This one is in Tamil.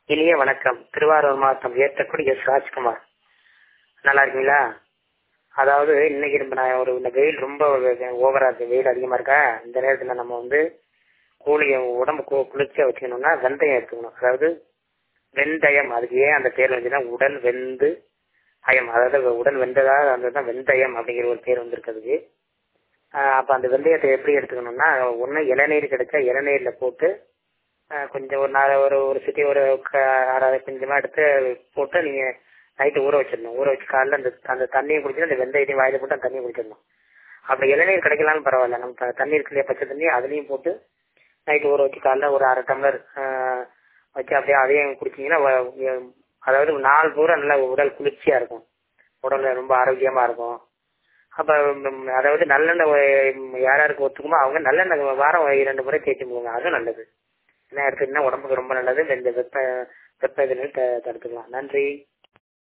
இனிய வணக்கம். திருவாரூர் மாவட்டம் ஏற்றக்குடி எஸ் ராஜ்குமார். நல்லா இருக்கீங்களா? அதாவது இன்னைக்கு நான் இந்த வெயில் ரொம்ப ஓவரா இருக்கு, வெயில் அதிகமா இருக்கா. இந்த நேரத்துல நம்ம உடம்பு குளிர்ச்சியா வச்சுக்கணும்னா வெந்தயம் எடுத்துக்கணும். அதாவது வெந்தயம், அதுக்கு ஏன் அந்த பேர் வந்துன்னா உடல் வெந்து அயம், அதாவது உடல் வெந்ததா அதுதான் வெந்தயம் அப்படிங்கிற ஒரு பேர் வந்திருக்கிறதுக்கு. அப்ப அந்த வெந்தயத்தை எப்படி எடுத்துக்கணும்னா, ஒண்ணு இளநீர் கிடைச்சா இளநீர்ல போட்டு கொஞ்சம் ஒரு சிட்டி ஒரு அரை கொஞ்சமா எடுத்து போட்டு நீங்க நைட்டு ஊற வச்சிடணும். ஊற வச்சு காலைல அந்த தண்ணியை குடிச்சிட்டு அந்த வெந்தயத்தையும் வாயில போட்டு அந்த தண்ணியை குடிச்சிடணும். அப்படி இளநீர் கிடைக்கலாம்னு பரவாயில்ல, நம்ம தண்ணி இருக்குல்லையா பச்சை தண்ணி, அதுலயும் போட்டு நைட்டு ஊற வச்சு காலைல ஒரு அரை டம்ளர் வச்சு அப்படியே அதையும் குடிச்சீங்கன்னா அதாவது நாள் பூரா நல்லா உடல் குளிர்ச்சியா இருக்கும், உடல்ல ரொம்ப ஆரோக்கியமா இருக்கும். அப்ப அதாவது நல்லெண்ணெய் யாராருக்கு ஒத்துக்குமோ அவங்க நல்லெண்ணெய் வாரம் 2 முறை தேய்ச்சி போங்க, அதுவும் நல்லது. என்ன எடுத்துக்கிட்டா உடம்புக்கு ரொம்ப நல்லது. இந்த வெப்ப இதனை தடுத்துக்கலாம். நன்றி.